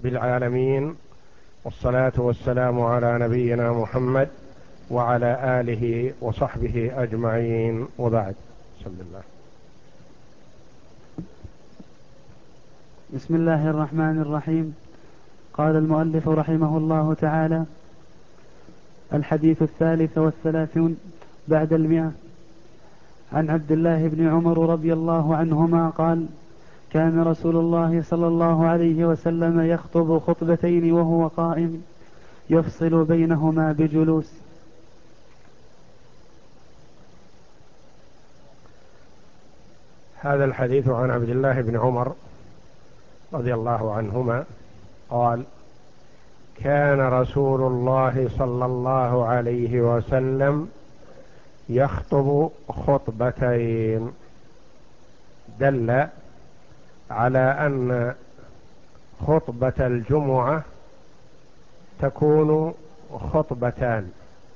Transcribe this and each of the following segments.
بالعالمين، والصلاة والسلام على نبينا محمد وعلى آله وصحبه أجمعين، وبعد. بسم الله. بسم الله الرحمن الرحيم. قال المؤلف رحمه الله تعالى: الحديث 33 بعد 100. عن عبد الله بن عمر رضي الله عنهما قال: كان رسول الله صلى الله عليه وسلم يخطب خطبتين وهو قائم يفصل بينهما بجلوس. هذا الحديث عن عبد الله بن عمر رضي الله عنهما قال: كان رسول الله صلى الله عليه وسلم يخطب خطبتين، دل على أن خطبة الجمعة تكون خطبتان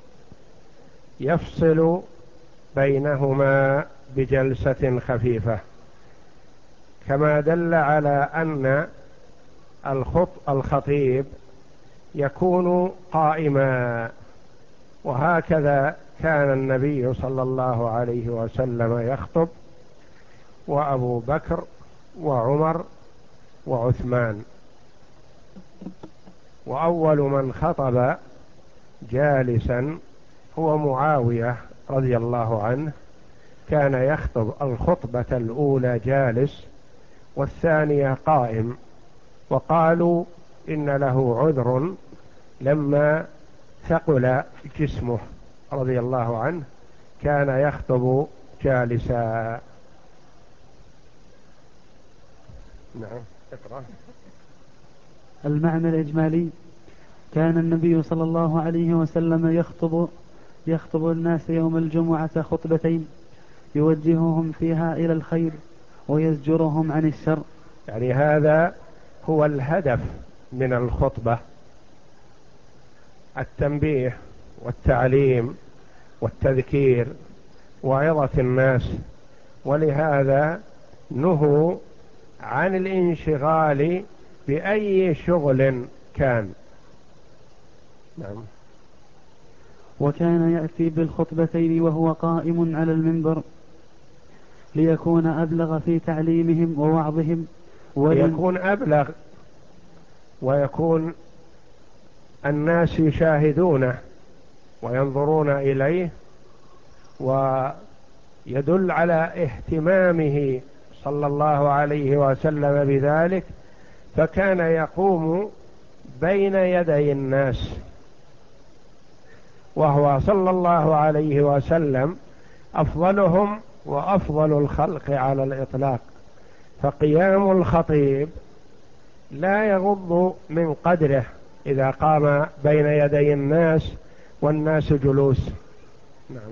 يفصل بينهما بجلسة خفيفة، كما دل على أن الخطيب يكون قائما، وهكذا كان النبي صلى الله عليه وسلم يخطب، وأبو بكر وعمر وعثمان. وأول من خطب جالسا هو معاوية رضي الله عنه، كان يخطب الخطبة الأولى جالس والثانية قائم، وقالوا إن له عذر لما ثقل جسمه رضي الله عنه، كان يخطب جالسا. نعم، اقرأ. المعنى الإجمالي: كان النبي صلى الله عليه وسلم يخطب الناس يوم الجمعة خطبتين يوجههم فيها إلى الخير ويزجرهم عن الشر. يعني هذا هو الهدف من الخطبة: التنبيه والتعليم والتذكير وعظة الناس، ولهذا نهوا عن الانشغال بأي شغل كان. نعم. وكان يأتي بالخطبتين وهو قائم على المنبر ليكون أبلغ في تعليمهم ووعظهم، ليكون أبلغ ويكون الناس يشاهدونه وينظرون إليه، ويدل على اهتمامه صلى الله عليه وسلم بذلك، فكان يقوم بين يدي الناس، وهو صلى الله عليه وسلم أفضلهم وأفضل الخلق على الإطلاق، فقيام الخطيب لا يغض من قدره إذا قام بين يدي الناس والناس جلوس. نعم.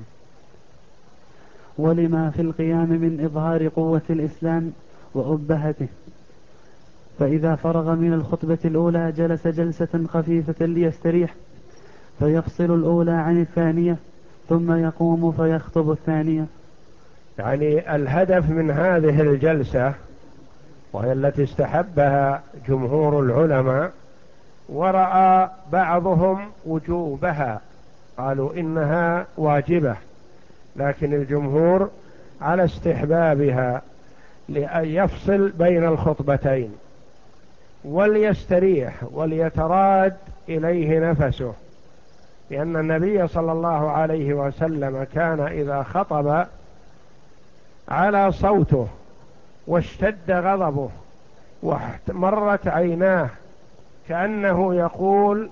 ولما في القيام من إظهار قوة الإسلام وأبهته. فإذا فرغ من الخطبة الأولى جلس جلسة خفيفة ليستريح، فيفصل الأولى عن الثانية ثم يقوم فيخطب الثانية. يعني الهدف من هذه الجلسة، وهي التي استحبها جمهور العلماء، ورأى بعضهم وجوبها، قالوا إنها واجبة، لكن الجمهور على استحبابها، لأن يفصل بين الخطبتين وليستريح وليتراد إليه نفسه، لأن النبي صلى الله عليه وسلم كان إذا خطب على صوته واشتد غضبه واحمرت عيناه كأنه يقول،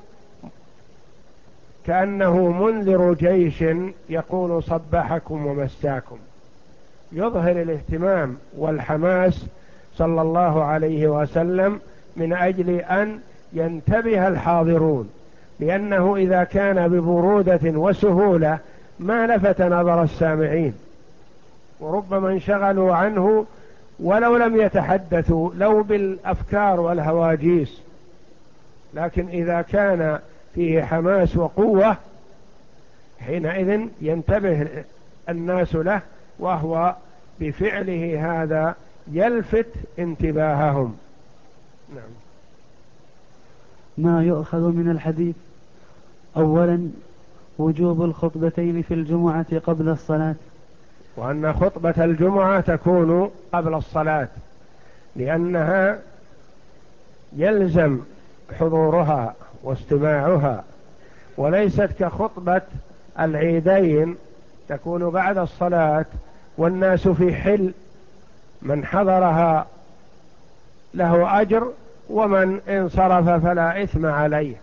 كأنه منذر جيش يقول صبحكم ومساكم، يظهر الاهتمام والحماس صلى الله عليه وسلم من أجل أن ينتبه الحاضرون، لأنه إذا كان ببرودة وسهولة ما لفت نظر السامعين، وربما انشغلوا عنه ولو لم يتحدثوا لو بالأفكار والهواجيس، لكن إذا كان فيه حماس وقوة حينئذ ينتبه الناس له، وهو بفعله هذا يلفت انتباههم. نعم. ما يؤخذ من الحديث: أولا وجوب الخطبتين في الجمعة قبل الصلاة، وأن خطبة الجمعة تكون قبل الصلاة لأنها يلزم حضورها واستماعها، وليست كخطبة العيدين تكون بعد الصلاة والناس في حل، من حضرها له أجر ومن انصرف فلا إثم عليه.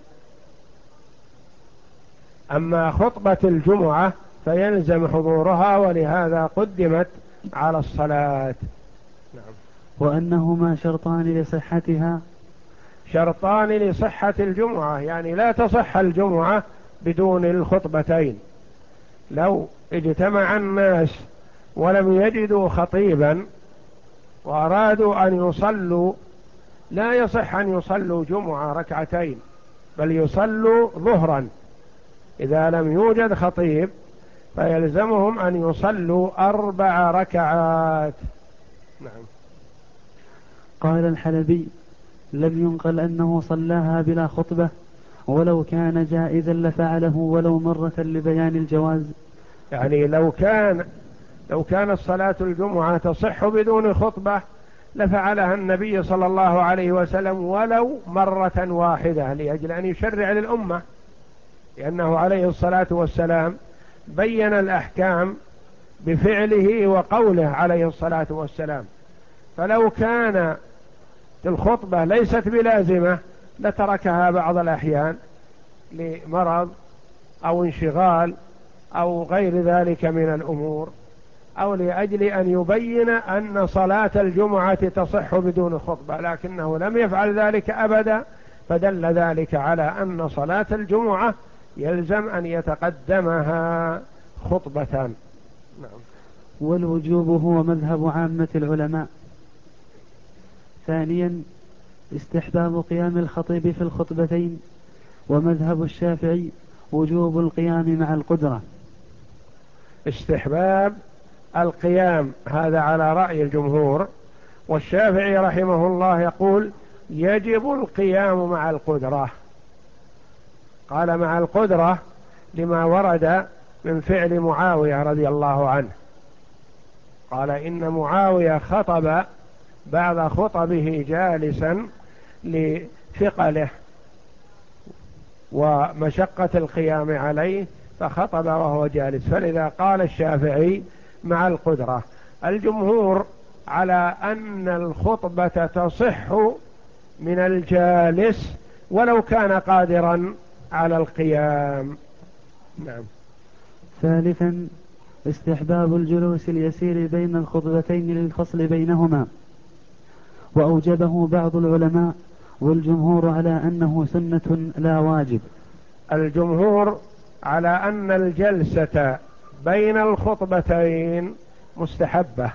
أما خطبة الجمعة فيلزم حضورها ولهذا قدمت على الصلاة. نعم. وأنهما شرطان لصحتها. شرطان لصحة الجمعة، يعني لا تصح الجمعة بدون الخطبتين. لو اجتمع الناس ولم يجدوا خطيبا وأرادوا أن يصلوا، لا يصح أن يصلوا جمعة ركعتين، بل يصلوا ظهرا. إذا لم يوجد خطيب فيلزمهم أن يصلوا 4 ركعات. نعم. قال الحلبي: لم ينقل أنه صلاها بلا خطبة، ولو كان جائزا لفعله ولو مرة لبيان الجواز. يعني لو كانت صلاة الجمعة تصح بدون خطبة لفعلها النبي صلى الله عليه وسلم ولو مرة واحدة لأجل أن يشرع للأمة، لأنه عليه الصلاة والسلام بين الأحكام بفعله وقوله عليه الصلاة والسلام. فلو كان الخطبة ليست بلازمة لتركها بعض الأحيان لمرض أو انشغال أو غير ذلك من الأمور، أو لأجل أن يبين أن صلاة الجمعة تصح بدون خطبة، لكنه لم يفعل ذلك أبدا، فدل ذلك على أن صلاة الجمعة يلزم أن يتقدمها خطبتان. نعم. والوجوب هو مذهب عامة العلماء. ثانيا استحباب قيام الخطيب في الخطبتين، ومذهب الشافعي وجوب القيام مع القدرة. استحباب القيام هذا على رأي الجمهور، والشافعي رحمه الله يقول يجب القيام مع القدرة. قال مع القدرة لما ورد من فعل معاوية رضي الله عنه، قال إن معاوية خطب بعض خطبه جالسا لثقله ومشقة القيام عليه فخطب وهو جالس، فلذا قال الشافعي مع القدرة. الجمهور على أن الخطبة تصح من الجالس ولو كان قادرا على القيام. نعم. ثالثا استحباب الجلوس اليسير بين الخطبتين للفصل بينهما، وأوجبه بعض العلماء، والجمهور على أنه سنة لا واجب. الجمهور على أن الجلسة بين الخطبتين مستحبة،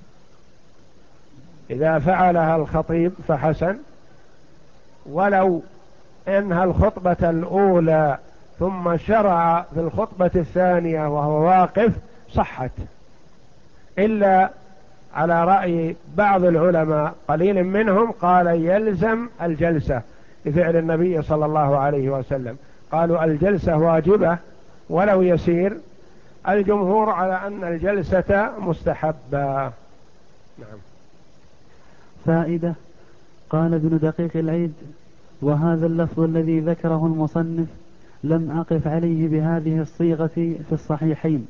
إذا فعلها الخطيب فحسن، ولو انهى الخطبة الأولى ثم شرع في الخطبة الثانية وهو واقف صحت، إلا على رأي بعض العلماء قليل منهم قال يلزم الجلسة لفعل النبي صلى الله عليه وسلم، قالوا الجلسة واجبة ولو يسير. الجمهور على أن الجلسة مستحبة. نعم. فائدة: قال ابن دقيق العيد: وهذا اللفظ الذي ذكره المصنف لم أقف عليه بهذه الصيغة في الصحيحين.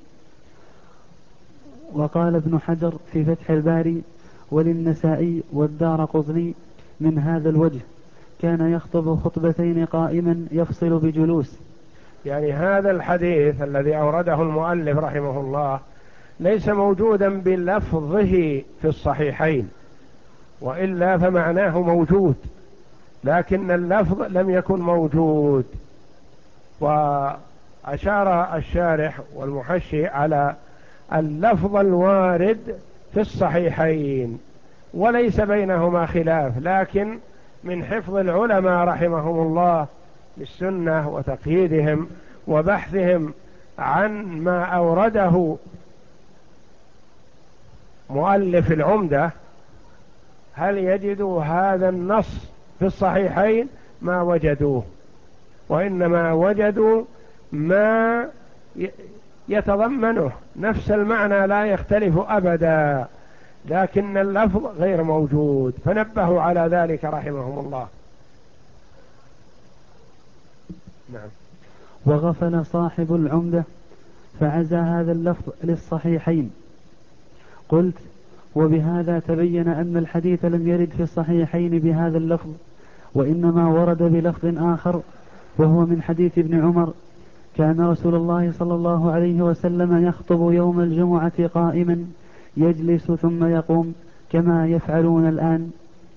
وقال ابن حجر في فتح الباري: وللنسائي والدارقطني من هذا الوجه كان يخطب خطبتين قائما يفصل بجلوس. يعني هذا الحديث الذي أورده المؤلف رحمه الله ليس موجودا بلفظه في الصحيحين، وإلا فمعناه موجود، لكن اللفظ لم يكن موجود. وأشار الشارح والمحشي على اللفظ الوارد في الصحيحين وليس بينهما خلاف، لكن من حفظ العلماء رحمهم الله للسنة وتقييدهم وبحثهم عن ما أورده مؤلف العمدة هل يجدوا هذا النص في الصحيحين، ما وجدوه، وإنما وجدوا ما يتضمنه نفس المعنى لا يختلف أبدا، لكن اللفظ غير موجود، فنبهوا على ذلك رحمهم الله. نعم. وغفل صاحب العمدة فعزى هذا اللفظ للصحيحين. قلت: وبهذا تبين أن الحديث لم يرد في الصحيحين بهذا اللفظ، وإنما ورد بلفظ آخر، وهو من حديث ابن عمر: كان رسول الله صلى الله عليه وسلم يخطب يوم الجمعة قائما يجلس ثم يقوم كما يفعلون الآن.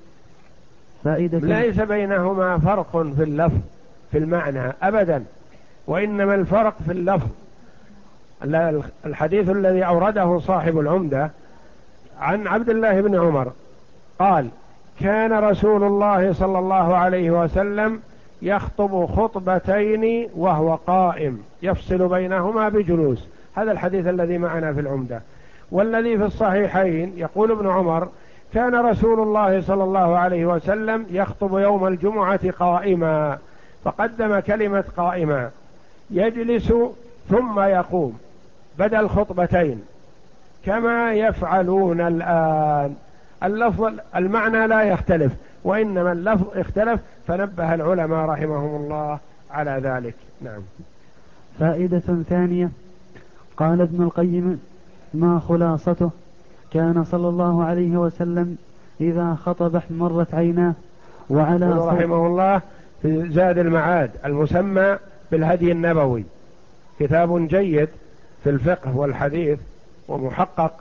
فائدة: ليس بينهما فرق في اللفظ في المعنى أبدا، وإنما الفرق في اللفظ. الحديث الذي أورده صاحب العمدة عن عبد الله بن عمر قال: كان رسول الله صلى الله عليه وسلم يخطب خطبتين وهو قائم يفصل بينهما بجلوس. هذا الحديث الذي معنا في العمدة. والذي في الصحيحين يقول ابن عمر: كان رسول الله صلى الله عليه وسلم يخطب يوم الجمعة قائما، فقدم كلمة قائما، يجلس ثم يقوم بدل خطبتين كما يفعلون الآن. اللفظ المعنى لا يختلف، وإنما اللفظ اختلف، فنبه العلماء رحمهم الله على ذلك. نعم. فائدة ثانية: قال ابن القيم: ما خلاصته؟ كان صلى الله عليه وسلم إذا خطب احمرت عيناه وعلى رحمه الله في زاد المعاد المسمى بالهدي النبوي، كتاب جيد في الفقه والحديث ومحقق،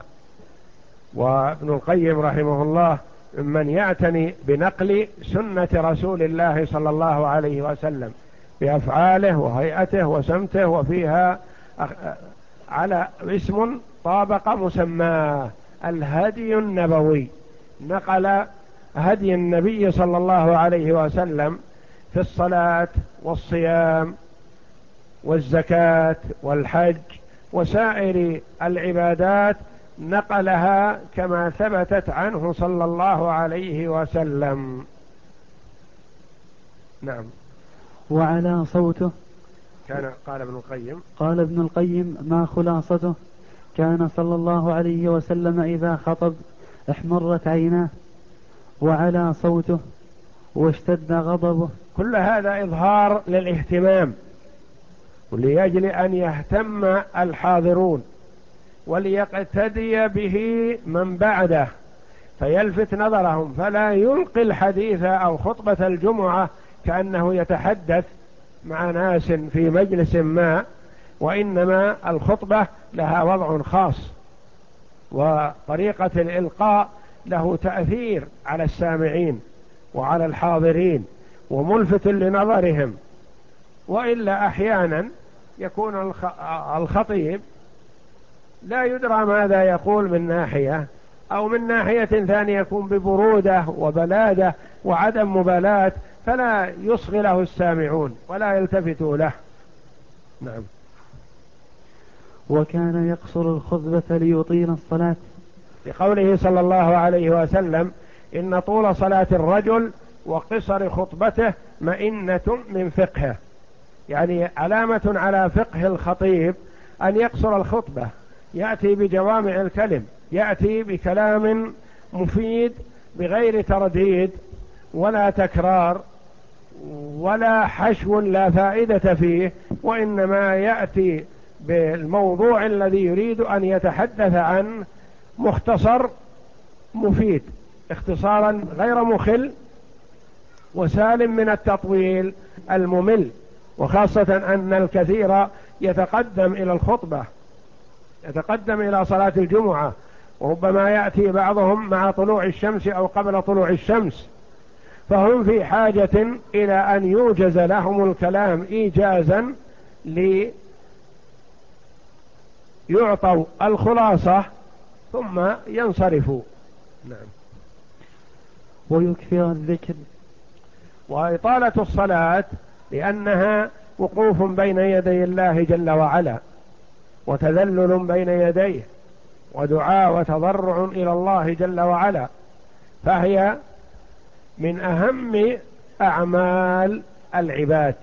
وابن القيم رحمه الله ممن يعتني بنقل سنة رسول الله صلى الله عليه وسلم بأفعاله وهيئته وسمته، وفيها على اسم طابق مسماه الهدي النبوي، نقل هدي النبي صلى الله عليه وسلم في الصلاة والصيام والزكاة والحج وسائر العبادات، نقلها كما ثبتت عنه صلى الله عليه وسلم. نعم. وعلى صوته قال ابن القيم: ما خلاصته؟ كان صلى الله عليه وسلم إذا خطب احمرت عيناه وعلى صوته واشتد غضبه. كل هذا إظهار للاهتمام، وليجل أن يهتم الحاضرون وليقتدي به من بعده فيلفت نظرهم، فلا يلقي الحديث أو خطبة الجمعة كأنه يتحدث مع ناس في مجلس ما، وإنما الخطبة لها وضع خاص، وطريقة الإلقاء له تأثير على السامعين وعلى الحاضرين وملفت لنظرهم. وإلا أحيانا يكون الخطيب لا يدرى ماذا يقول من ناحية، أو من ناحية ثانية يكون ببرودة وبلادة وعدم مبالاة، فلا يصغي له السامعون ولا يلتفتوا له. نعم. وكان يقصر الخطبة ليطيل الصلاة، لقوله صلى الله عليه وسلم: إن طول صلاة الرجل وقصر خطبته مئنة من فقهه، يعني علامة على فقه الخطيب أن يقصر الخطبة، يأتي بجوامع الكلم، يأتي بكلام مفيد بغير ترديد ولا تكرار ولا حشو لا فائدة فيه، وإنما يأتي بالموضوع الذي يريد أن يتحدث عنه مختصر مفيد، اختصارا غير مخل وسالم من التطويل الممل. وخاصة أن الكثير يتقدم إلى الخطبة، يتقدم إلى صلاة الجمعة، وربما يأتي بعضهم مع طلوع الشمس أو قبل طلوع الشمس، فهم في حاجة إلى أن يوجز لهم الكلام إيجازا ليعطوا الخلاصة ثم ينصرفوا. نعم. ويكثر الذكر. وإطالة الصلاة لأنها وقوف بين يدي الله جل وعلا، وتذلل بين يديه، ودعاء وتضرع إلى الله جل وعلا، فهي من أهم أعمال العباد.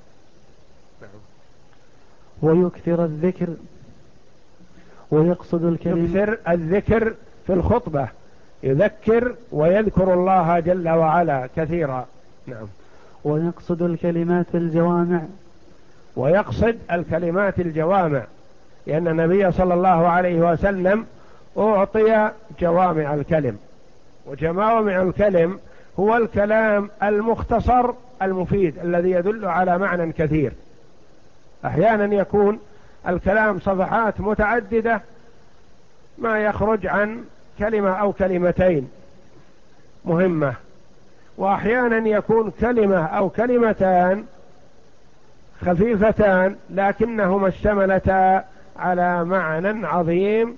ويكثر الذكر ويقصد الكلمة. يكثر الذكر في الخطبة، يذكر ويذكر الله جل وعلا كثيرا. نعم. ويقصد الكلمات الجوامع. ويقصد الكلمات الجوامع، لأن النبي صلى الله عليه وسلم أعطي جوامع الكلم، وجوامع الكلم هو الكلام المختصر المفيد الذي يدل على معنى كثير. أحيانا يكون الكلام صفحات متعددة ما يخرج عن كلمة أو كلمتين مهمة، وأحيانا يكون كلمة أو كلمتان خفيفتان لكنهما اشتملتا على معنى عظيم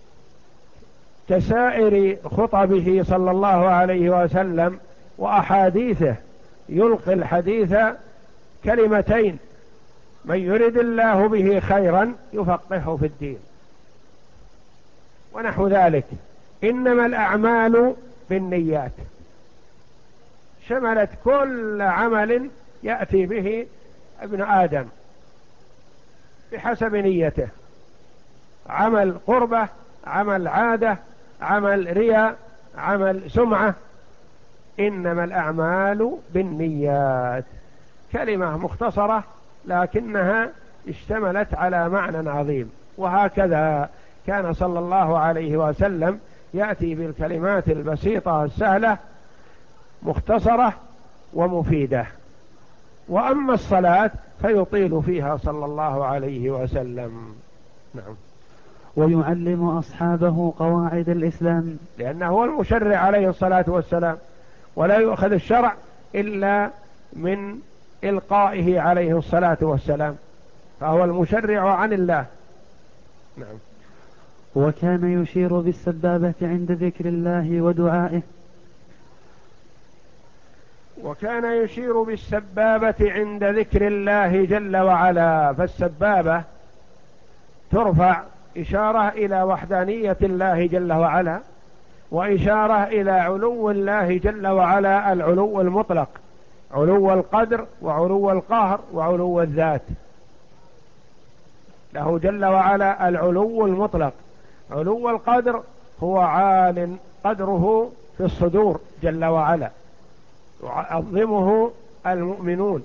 كسائر خطبه صلى الله عليه وسلم وأحاديثه. يلقي الحديث كلمتين: من يرد الله به خيرا يفقهه في الدين، ونحو ذلك. إنما الأعمال بالنيات، شملت كل عمل يأتي به ابن آدم بحسب نيته، عمل قربة، عمل عادة، عمل رياء، عمل سمعة. إنما الأعمال بالنيات، كلمة مختصرة لكنها اشتملت على معنى عظيم. وهكذا كان صلى الله عليه وسلم يأتي بالكلمات البسيطة السهلة مختصرة ومفيدة. وأما الصلاة فيطيل فيها صلى الله عليه وسلم. نعم. ويعلم أصحابه قواعد الإسلام، لأنه هو المشرع عليه الصلاة والسلام، ولا يؤخذ الشرع إلا من إلقائه عليه الصلاة والسلام، فهو المشرع عن الله. نعم. وكان يشير بالسبابة عند ذكر الله ودعائه. وكان يشير بالسبابة عند ذكر الله جل وعلا. فالسبابة ترفع إشارة إلى وحدانية الله جل وعلا، وإشارة إلى علو الله جل وعلا، العلو المطلق، علو القدر وعلو القهر وعلو الذات. له جل وعلا العلو المطلق. علو القدر هو عال قدره في الصدور جل وعلا، يعظمه المؤمنون.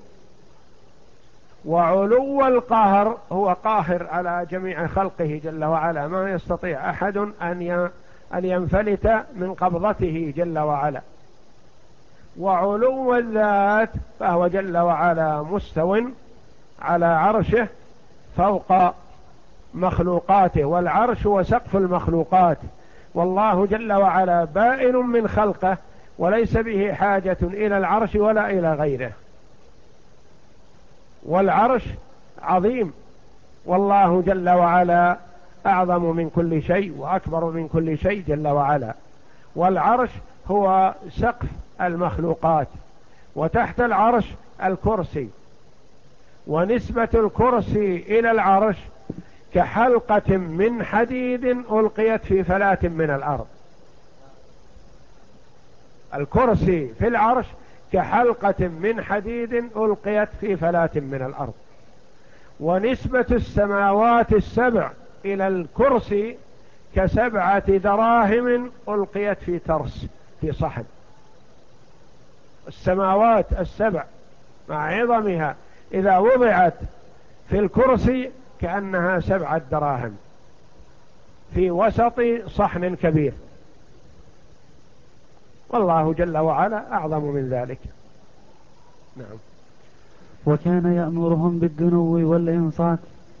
وعلو القهر هو قاهر على جميع خلقه جل وعلا، ما يستطيع أحد أن ينفلت من قبضته جل وعلا. وعلو الذات فهو جل وعلا مستو على عرشه فوق مخلوقاته، والعرش هو سقف المخلوقات، والله جل وعلا بائن من خلقه وليس به حاجة إلى العرش ولا إلى غيره. والعرش عظيم، والله جل وعلا أعظم من كل شيء وأكبر من كل شيء جل وعلا. والعرش هو سقف المخلوقات، وتحت العرش الكرسي، ونسبة الكرسي إلى العرش كحلقة من حديد ألقيت في فلاة من الأرض. الكرسي في العرش كحلقة من حديد ألقيت في فلاة من الأرض. ونسبة السماوات السبع إلى الكرسي كسبعة دراهم ألقيت في ترس، في صحن. السماوات السبع مع عظمها إذا وضعت في الكرسي كأنها 7 دراهم في وسط صحن كبير، والله جل وعلا أعظم من ذلك. نعم. وكان يأمرهم بالدنو والإنصات.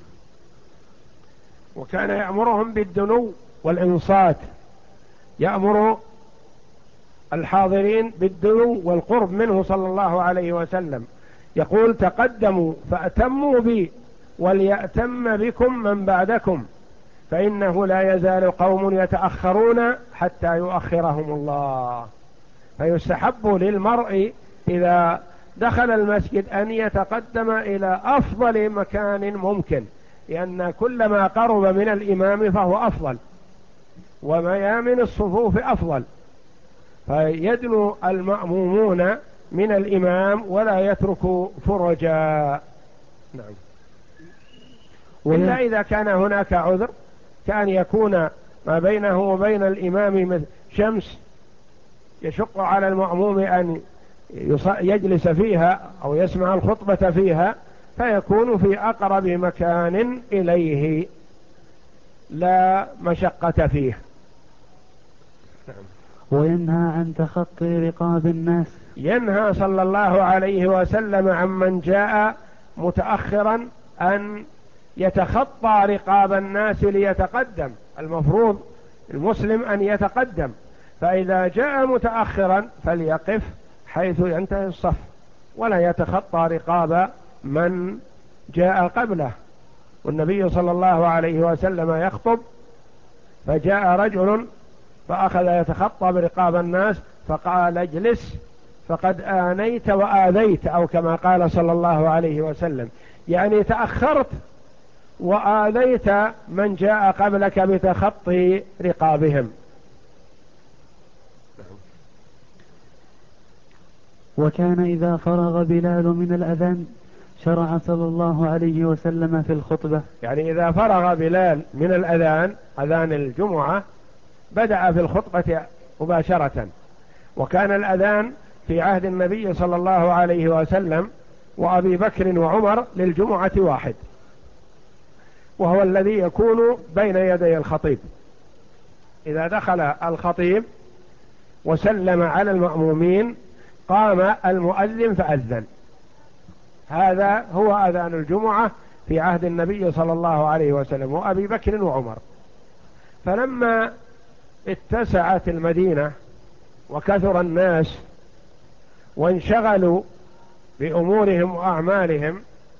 وكان يأمرهم بالدنو والإنصات، يأمر الحاضرين بالدنو والقرب منه صلى الله عليه وسلم. يقول: تقدموا فأتموا بي وليأتم بكم من بعدكم، فإنه لا يزال قوم يتأخرون حتى يؤخرهم الله. فيستحب للمرء إذا دخل المسجد أن يتقدم إلى أفضل مكان ممكن، لأن كلما قرب من الإمام فهو أفضل، وميامن الصفوف أفضل. فيدنو المأمومون من الإمام ولا يترك فرجا. نعم. إلا إذا كان هناك عذر، كأن يكون ما بينه وبين الإمام شمس يشق على المأموم أن يجلس فيها أو يسمع الخطبة فيها، فيكون في أقرب مكان إليه لا مشقة فيه. نعم. وينهى عن تخطي رقاب الناس. ينهى صلى الله عليه وسلم عمن جاء متأخرا أن يتخطى رقاب الناس ليتقدم. المفروض المسلم أن يتقدم، فإذا جاء متأخرا فليقف حيث ينتهي الصف ولا يتخطى رقاب من جاء قبله. والنبي صلى الله عليه وسلم يخطب، فجاء رجل فأخذ يتخطى برقاب الناس فقال اجلس فقد آنيت وآذيت، أو كما قال صلى الله عليه وسلم، يعني تأخرت وآذيت من جاء قبلك بتخطي رقابهم. وكان إذا فرغ بلال من الأذان شرع صلى الله عليه وسلم في الخطبة. يعني إذا فرغ بلال من الأذان، أذان الجمعة، بدأ في الخطبة مباشرة. وكان الأذان في عهد النبي صلى الله عليه وسلم وأبي بكر وعمر للجمعة واحد، وهو الذي يكون بين يدي الخطيب. إذا دخل الخطيب وسلم على المأمومين قام المؤذن فأذن. هذا هو أذان الجمعة في عهد النبي صلى الله عليه وسلم وأبي بكر وعمر. فلما اتسعت المدينة وكثر الناس وانشغلوا بأمورهم وأعمالهم،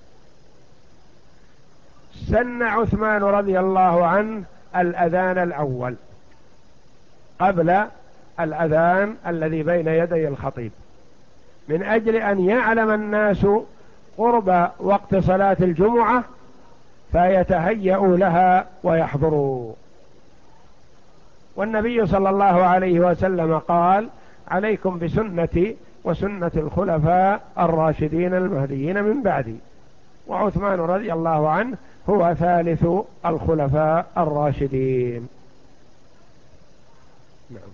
سن عثمان رضي الله عنه الأذان الأول قبل الأذان الذي بين يدي الخطيب، من أجل أن يعلم الناس قرب وقت صلاة الجمعة فيتهيأوا لها ويحضروا. والنبي صلى الله عليه وسلم قال: عليكم بسنتي وسنة الخلفاء الراشدين المهديين من بعدي. وعثمان رضي الله عنه هو ثالث الخلفاء الراشدين. نعم.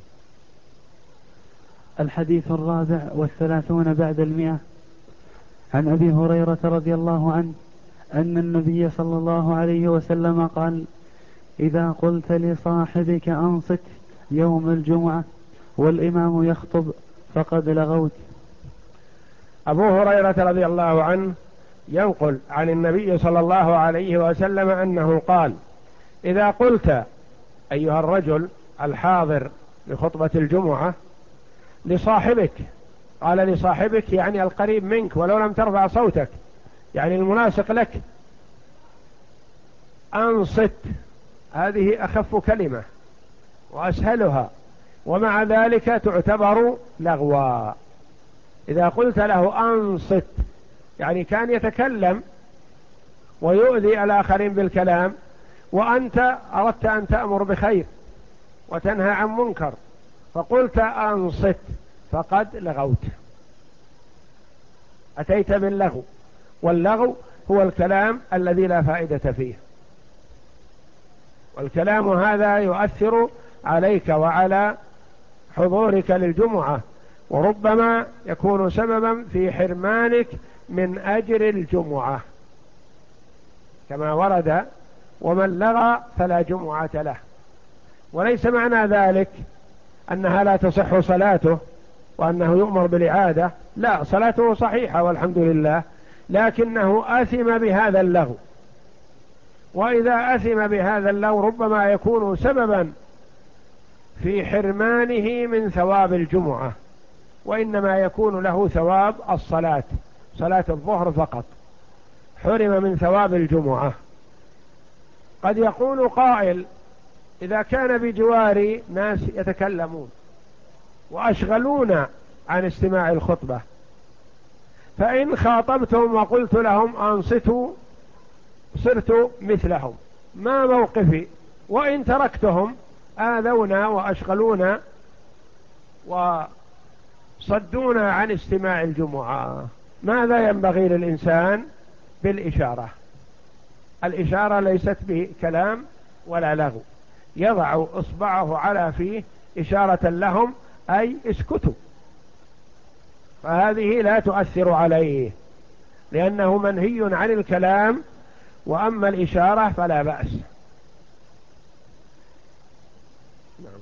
الحديث 34 بعد 100. عن أبي هريرة رضي الله عنه أن النبي صلى الله عليه وسلم قال: إذا قلت لصاحبك أنصت يوم الجمعة والإمام يخطب فقد لغوت. أبو هريرة رضي الله عنه ينقل عن النبي صلى الله عليه وسلم أنه قال: إذا قلت أيها الرجل الحاضر لخطبة الجمعة لصاحبك، قال لصاحبك يعني القريب منك ولو لم ترفع صوتك، يعني الملاصق لك، أنصت، هذه أخف كلمة وأسهلها، ومع ذلك تعتبر لغوا. إذا قلت له أنصت يعني كان يتكلم ويؤذي الآخرين بالكلام، وأنت أردت أن تأمر بخير وتنهى عن منكر فقلت أنصت فقد لغوت، أتيت باللغو. واللغو هو الكلام الذي لا فائدة فيه، والكلام هذا يؤثر عليك وعلى حضورك للجمعة، وربما يكون سببا في حرمانك من أجر الجمعة، كما ورد: ومن لغى فلا جمعة له. وليس معنى ذلك أنها لا تصح صلاته وأنه يؤمر بالإعادة، لا، صلاته صحيحة والحمد لله، لكنه آثم بهذا اللغو. وإذا آثم بهذا اللغو ربما يكون سببا في حرمانه من ثواب الجمعة، وإنما يكون له ثواب الصلاة، صلاة الظهر فقط، حرم من ثواب الجمعة. قد يقول قائل: إذا كان بجواري ناس يتكلمون وأشغلون عن استماع الخطبة، فإن خاطبتهم وقلت لهم أنصتوا صرت مثلهم، ما موقفي؟ وإن تركتهم آذونا وأشغلونا صدونا عن استماع الجمعة. ماذا ينبغي للإنسان؟ بالإشارة. الإشارة ليست بكلام ولا لغو، يضع إصبعه على فيه إشارة لهم أي اسكتوا، فهذه لا تؤثر عليه لأنه منهي عن الكلام، وأما الإشارة فلا بأس. نعم.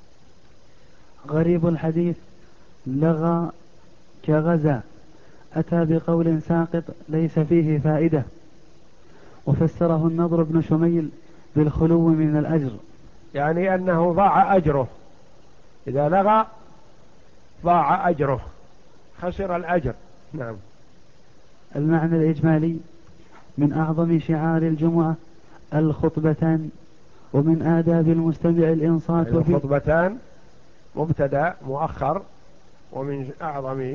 غريب الحديث لغى كغزا أتى بقول ساقط ليس فيه فائدة، وفسره النضر بن شميل بالخلو من الأجر، يعني أنه ضاع أجره، إذا لغى ضاع أجره، خسر الأجر. نعم. المعنى الإجمالي: من أعظم شعار الجمعة الخطبتان، ومن آداب المستمع الإنصات يعني الخطبتان مبتدأ مؤخر، ومن أعظم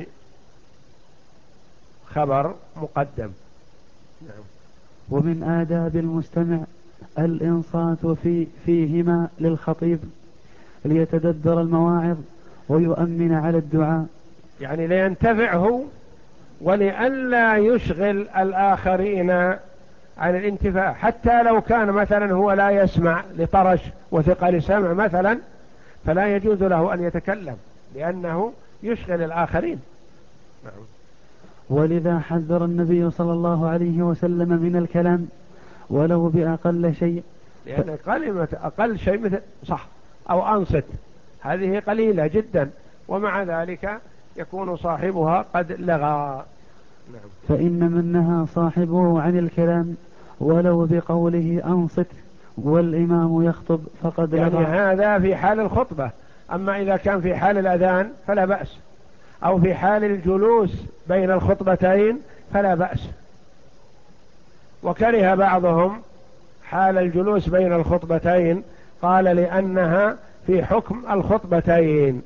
خبر مقدم. نعم. ومن آداب المستمع الإنصات فيهما للخطيب ليتدبر المواعظ ويؤمن على الدعاء، يعني لينتفع هو ولئلا يشغل الآخرين عن الانتفاع، حتى لو كان مثلا هو لا يسمع لطرش وثقل سمع مثلا، فلا يجوز له أن يتكلم لأنه يشغل الآخرين. نعم. ولذا حذر النبي صلى الله عليه وسلم من الكلام ولو بأقل شيء، لأن كلمة أقل شيء مثل صح أو أنصت هذه قليلة جدا، ومع ذلك يكون صاحبها قد لغى. نعم. فإن من نهى صاحبه عن الكلام ولو بقوله أنصت والإمام يخطب فقد يعني لغى. هذا في حال الخطبة، أما إذا كان في حال الأذان فلا بأس، أو في حال الجلوس بين الخطبتين فلا بأس. وكره بعضهم حال الجلوس بين الخطبتين، قال لأنها في حكم الخطبتين،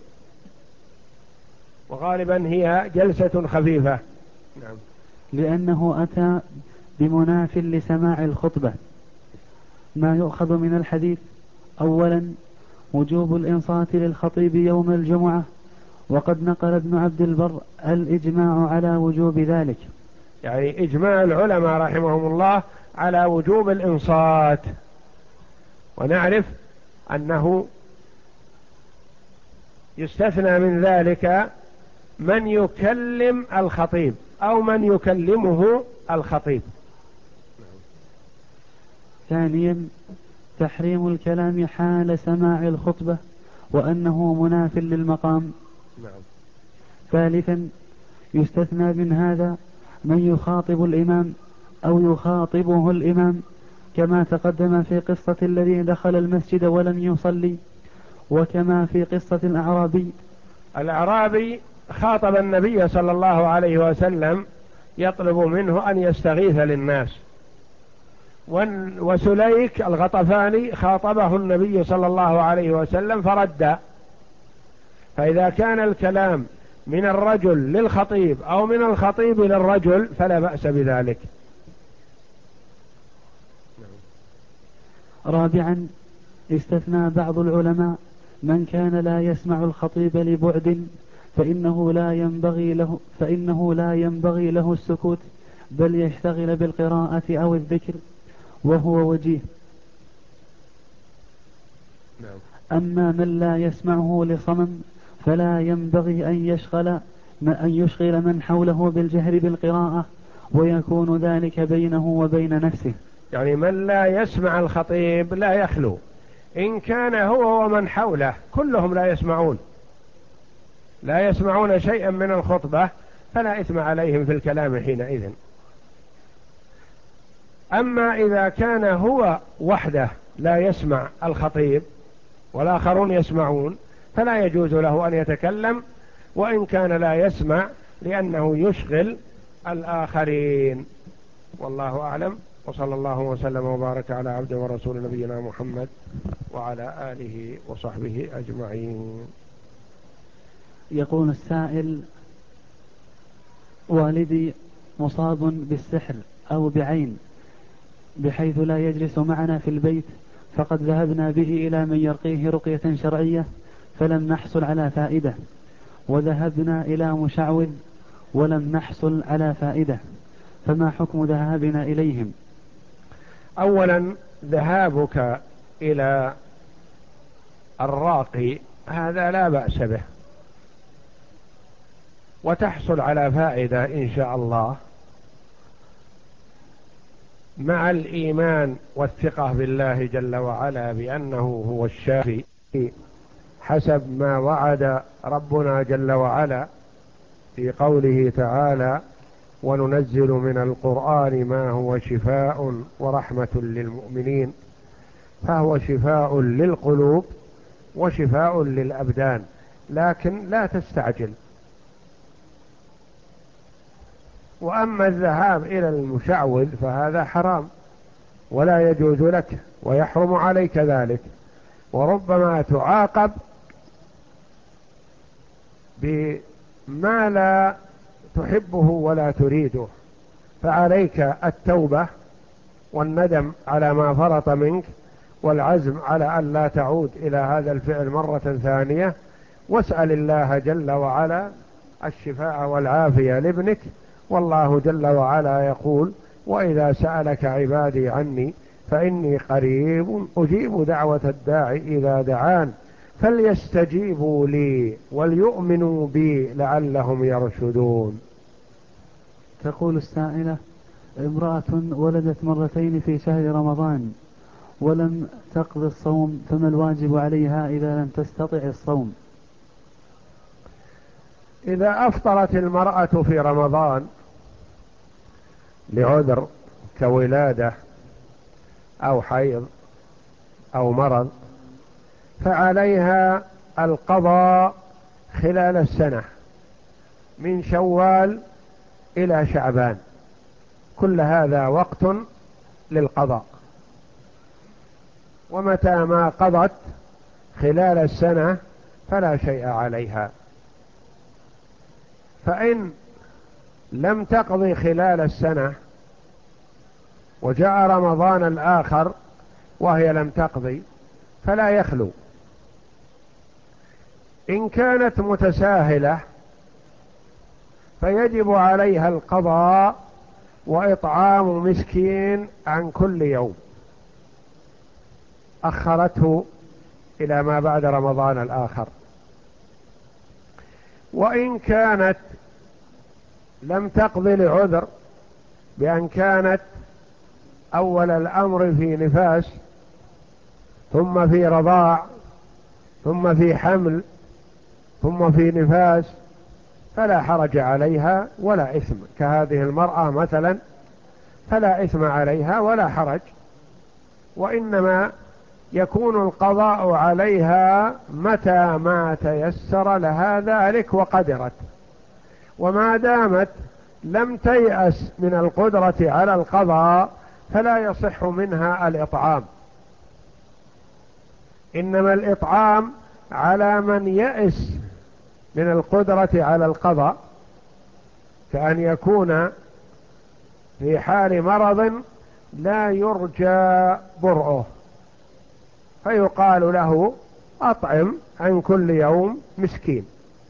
وغالبا هي جلسة خفيفة. نعم. لأنه أتى بمناف لسماع الخطبة. ما يؤخذ من الحديث: أولا وجوب الإنصات للخطيب يوم الجمعة، وقد نقل ابن عبد البر الإجماع على وجوب ذلك، يعني إجماع العلماء رحمهم الله على وجوب الإنصات. ونعرف أنه يستثنى من ذلك من يكلم الخطيب أو من يكلمه الخطيب. ثانيا تحريم الكلام حال سماع الخطبة وأنه مناف للمقام. نعم. ثالثا يستثنى من هذا من يخاطب الإمام أو يخاطبه الإمام، كما تقدم في قصة الذي دخل المسجد ولم يصلي، وكما في قصة الأعرابي. الأعرابي خاطب النبي صلى الله عليه وسلم يطلب منه أن يستغيث للناس، وسليك الغطفاني خاطبه النبي صلى الله عليه وسلم فرد. فإذا كان الكلام من الرجل للخطيب أو من الخطيب للرجل فلا بأس بذلك. رابعا استثنى بعض العلماء من كان لا يسمع الخطيب لبعد فإنه لا ينبغي له السكوت، بل يشتغل بالقراءة أو الذكر، وهو وجيه. أما من لا يسمعه لصمم فلا ينبغي أن يشغل من حوله بالجهر بالقراءة، ويكون ذلك بينه وبين نفسه. يعني من لا يسمع الخطيب لا يخلو، إن كان هو ومن حوله كلهم لا يسمعون شيئا من الخطبة فلا إثم عليهم في الكلام حينئذ. أما إذا كان هو وحده لا يسمع الخطيب والآخرون يسمعون فلا يجوز له أن يتكلم، وإن كان لا يسمع، لأنه يشغل الآخرين. والله أعلم، وصلى الله وسلم وبارك على عبد ورسول نبينا محمد وعلى آله وصحبه أجمعين. يقول السائل: والدي مصاب بالسحر أو بعين بحيث لا يجلس معنا في البيت، فقد ذهبنا به إلى من يرقيه رقية شرعية فلم نحصل على فائدة، وذهبنا إلى مشعوذ ولم نحصل على فائدة، فما حكم ذهابنا إليهم؟ أولا، ذهابك إلى الراقي هذا لا بأس به، وتحصل على فائدة إن شاء الله مع الإيمان والثقة بالله جل وعلا بأنه هو الشافي حسب ما وعد ربنا جل وعلا في قوله تعالى: وننزل من القرآن ما هو شفاء ورحمة للمؤمنين، فهو شفاء للقلوب وشفاء للأبدان، لكن لا تستعجل. وأما الذهاب إلى المشعوذ فهذا حرام ولا يجوز لك ويحرم عليك ذلك، وربما تعاقب بما لا تحبه ولا تريده، فعليك التوبة والندم على ما فرط منك والعزم على أن لا تعود إلى هذا الفعل مرة ثانية، واسأل الله جل وعلا الشفاء والعافية لابنك. والله جل وعلا يقول: وإذا سألك عبادي عني فإني قريب أجيب دعوة الداعي إذا دعان فليستجيبوا لي وليؤمنوا بي لعلهم يرشدون. تقول السائلة: امرأة ولدت مرتين في شهر رمضان ولم تقضي الصوم، فما الواجب عليها إذا لم تستطع الصوم؟ إذا أفطرت المرأة في رمضان لعذر كولادة أو حيض أو مرض فعليها القضاء خلال السنة من شوال إلى شعبان، كل هذا وقت للقضاء. ومتى ما قضت خلال السنة فلا شيء عليها. فإن لم تقضي خلال السنة وجاء رمضان الآخر وهي لم تقضي فلا يخلو. إن كانت متساهلة فيجب عليها القضاء وإطعام مسكين عن كل يوم أخرته إلى ما بعد رمضان الآخر. وإن كانت لم تقضي لعذر، بأن كانت أول الأمر في نفاس ثم في رضاع ثم في حمل ثم في نفاس، فلا حرج عليها ولا إثم، كهذه المرأة مثلا فلا إثم عليها ولا حرج، وإنما يكون القضاء عليها متى ما تيسر لها ذلك وقدرت. وما دامت لم تيأس من القدرة على القضاء فلا يصح منها الإطعام، إنما الإطعام على من يأس من القدرة على القضاء، كأن يكون في حال مرض لا يرجى برؤه فيقال له أطعم عن كل يوم مسكين.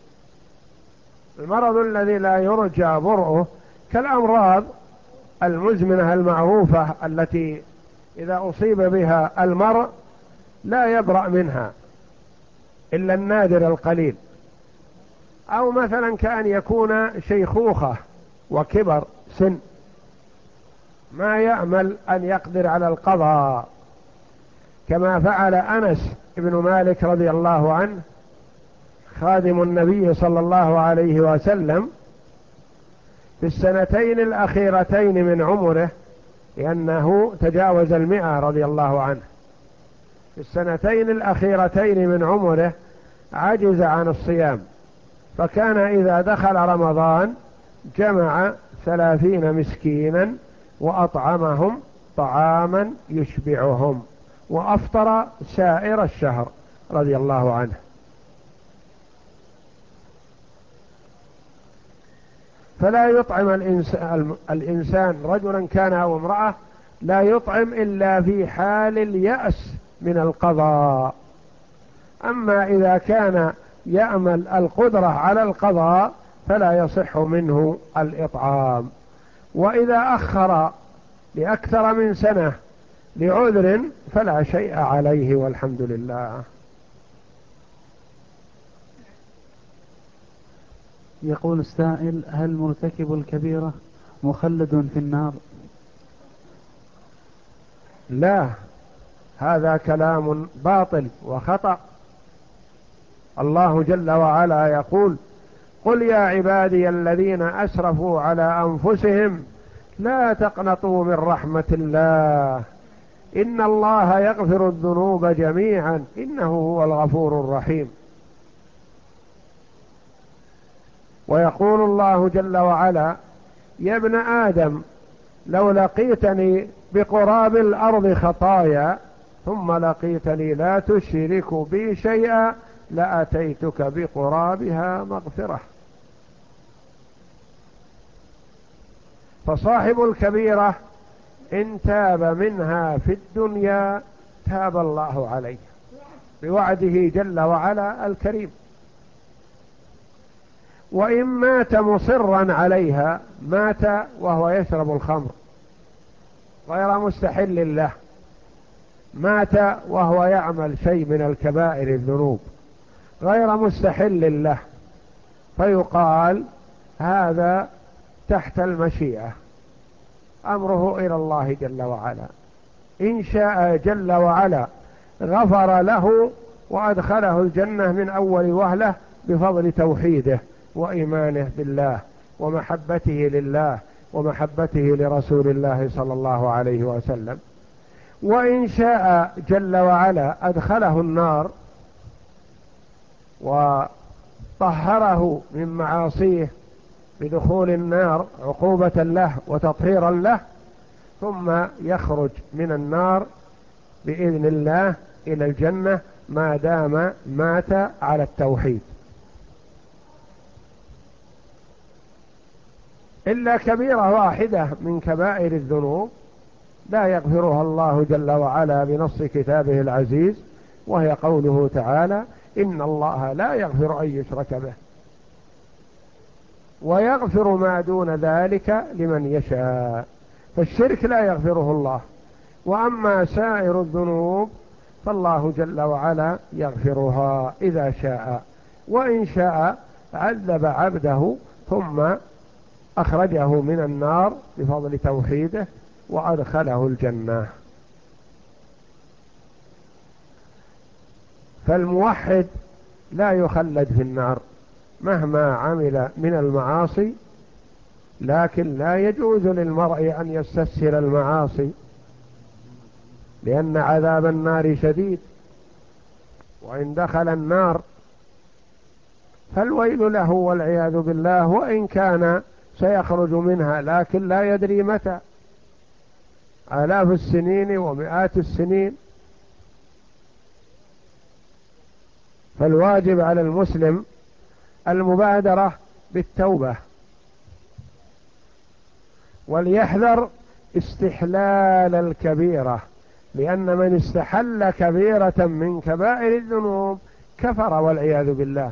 المرض الذي لا يرجى برؤه كالأمراض المزمنة المعروفة التي إذا أصيب بها المرء لا يبرأ منها إلا النادر القليل، أو مثلا كأن يكون شيخوخة وكبر سن ما يأمل أن يقدر على القضاء، كما فعل أنس بن مالك رضي الله عنه خادم النبي صلى الله عليه وسلم في السنتين الأخيرتين من عمره، لأنه تجاوز 100 رضي الله عنه. في السنتين الأخيرتين من عمره عجز عن الصيام، فكان إذا دخل رمضان جمع 30 مسكينا وأطعمهم طعاما يشبعهم وأفطر سائر الشهر رضي الله عنه. فلا يطعم الإنسان رجلا كان أو امرأة، لا يطعم إلا في حال اليأس من القضاء. أما إذا كان يأمل القدرة على القضاء فلا يصح منه الإطعام. وإذا أخر لأكثر من سنة لعذر فلا شيء عليه والحمد لله. يقول السائل: هل مرتكب الكبيرة مخلد في النار؟ لا، هذا كلام باطل وخطأ. الله جل وعلا يقول: قل يا عبادي الذين أسرفوا على أنفسهم لا تقنطوا من رحمة الله إن الله يغفر الذنوب جميعا إنه هو الغفور الرحيم. ويقول الله جل وعلا: يا ابن آدم لو لقيتني بقراب الأرض خطايا ثم لقيتني لا تشرك بي شيئا لأتيتك بقرابها مغفرة. فصاحب الكبيرة إن تاب منها في الدنيا تاب الله عليه بوعده جل وعلا الكريم. وإن مات مصرا عليها، مات وهو يشرب الخمر غير مستحل له، مات وهو يعمل شيء من الكبائر الذنوب غير مستحل له، فيقال هذا تحت المشيئة، أمره إلى الله جل وعلا. إن شاء جل وعلا غفر له وأدخله الجنة من أول وهلة بفضل توحيده وإيمانه بالله ومحبته لله ومحبته لرسول الله صلى الله عليه وسلم. وإن شاء جل وعلا أدخله النار وطهره من معاصيه بدخول النار عقوبة له وتطهيرا له، ثم يخرج من النار بإذن الله إلى الجنة ما دام مات على التوحيد. إلا كبيرة واحدة من كبائر الذنوب لا يغفرها الله جل وعلا بنص كتابه العزيز، وهي قوله تعالى: إن الله لا يغفر أن يشرك به ويغفر ما دون ذلك لمن يشاء. فالشرك لا يغفره الله، وأما سائر الذنوب فالله جل وعلا يغفرها إذا شاء، وإن شاء عذب عبده ثم أخرجه من النار بفضل توحيده وأدخله الجنة. فالموحد لا يخلد في النار مهما عمل من المعاصي، لكن لا يجوز للمرء أن يستسهل المعاصي، لأن عذاب النار شديد، وإن دخل النار فالويل له والعياذ بالله، وإن كان سيخرج منها لكن لا يدري متى، آلاف السنين ومئات السنين. فالواجب على المسلم المبادرة بالتوبة، وليحذر استحلال الكبيرة، لأن من استحل كبيرة من كبائر الذنوب كفر والعياذ بالله،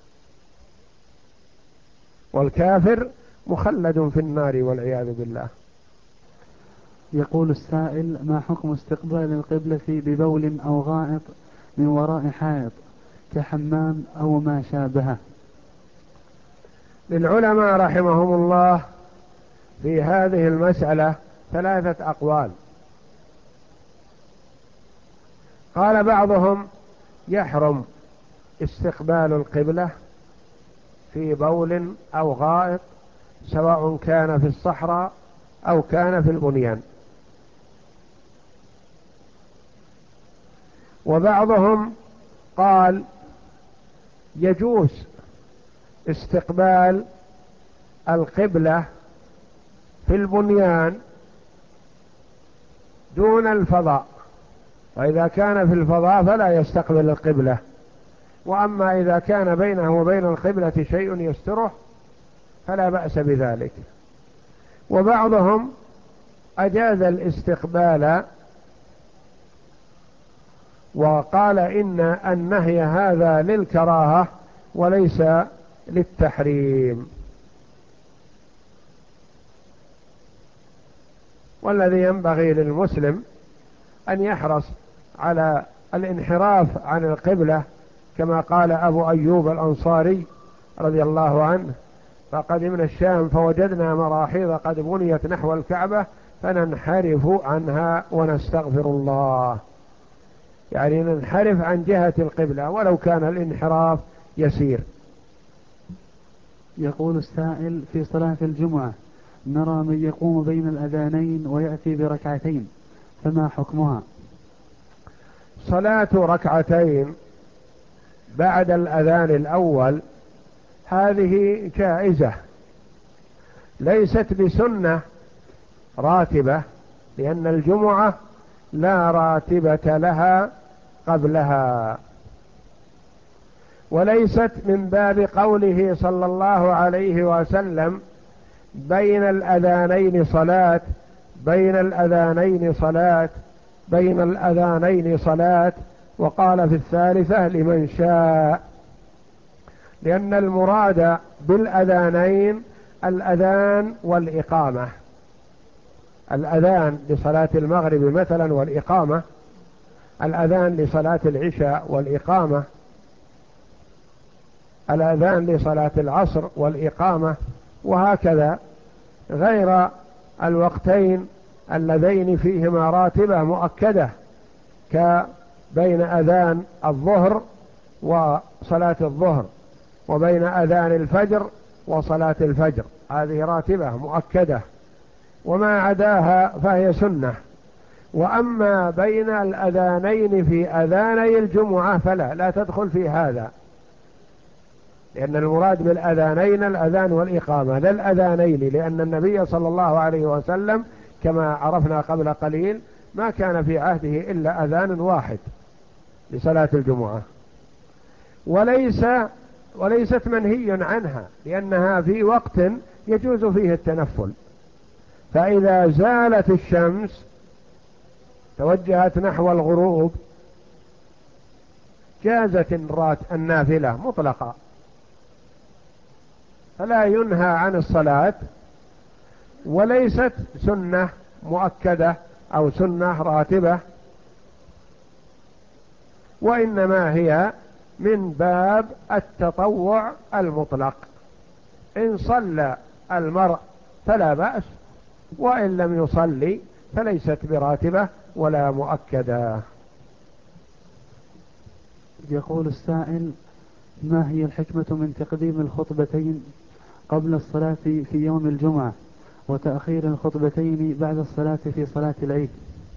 والكافر مخلد في النار والعياذ بالله. يقول السائل: ما حكم استقبال القبلة ببول أو غائط من وراء حائط كحمام أو ما شابهه؟ للعلماء رحمهم الله في هذه المسألة ثلاثة أقوال. قال بعضهم: يحرم استقبال القبلة في بول أو غائط، سواء كان في الصحراء أو كان في البنيان. وبعضهم قال: يجوز استقبال القبلة في البنيان دون الفضاء، وإذا كان في الفضاء فلا يستقبل القبلة، وأما إذا كان بينه وبين القبلة شيء يستره فلا بأس بذلك. وبعضهم أجاز الاستقبال وقال إن النهي هذا للكراهة وليس للتحريم. والذي ينبغي للمسلم أن يحرص على الانحراف عن القبلة، كما قال أبو أيوب الأنصاري رضي الله عنه: فقدمنا الشام فوجدنا مراحيض قد بنيت نحو الكعبة فننحرف عنها ونستغفر الله. يعني ننحرف عن جهة القبلة ولو كان الانحراف يسير. يقول السائل: في صلاة الجمعة نرى من يقوم بين الأذانين ويأتي بركعتين، فما حكمها؟ صلاة ركعتين بعد الأذان الأول هذه جائزة، ليست بسنة راتبة، لأن الجمعة لا راتبة لها قبلها، وليست من باب قوله صلى الله عليه وسلم: بين الأذانين صلاة، بين الأذانين صلاة، بين الأذانين صلاة، وقال في الثالثة: لمن شاء. لأن المراد بالأذانين الأذان والإقامة، الأذان لصلاة المغرب مثلا والإقامة، الأذان لصلاة العشاء والإقامة، الأذان لصلاة العصر والإقامة، وهكذا، غير الوقتين اللذين فيهما راتبة مؤكدة، كبين أذان الظهر وصلاة الظهر، وبين أذان الفجر وصلاة الفجر، هذه راتبة مؤكدة، وما عداها فهي سنة. وأما بين الأذانين في أذاني الجمعة فلا، لا تدخل في هذا، لأن المراد بالأذانين الأذان والإقامة لا الأذانين، لأن النبي صلى الله عليه وسلم كما عرفنا قبل قليل ما كان في عهده إلا أذان واحد لصلاة الجمعة، وليست منهي عنها، لأنها في وقت يجوز فيه التنفل. فإذا زالت الشمس توجهت نحو الغروب جازت النافلة مطلقة، فلا ينهى عن الصلاة، وليست سنة مؤكدة أو سنة راتبة، وإنما هي من باب التطوع المطلق. إن صلى المرء فلا بأس، وإن لم يصلي فليست براتبة ولا مؤكدة. يقول السائل: ما هي الحكمة من تقديم الخطبتين قبل الصلاة في يوم الجمعة وتأخير الخطبتين بعد الصلاة في صلاة العيد؟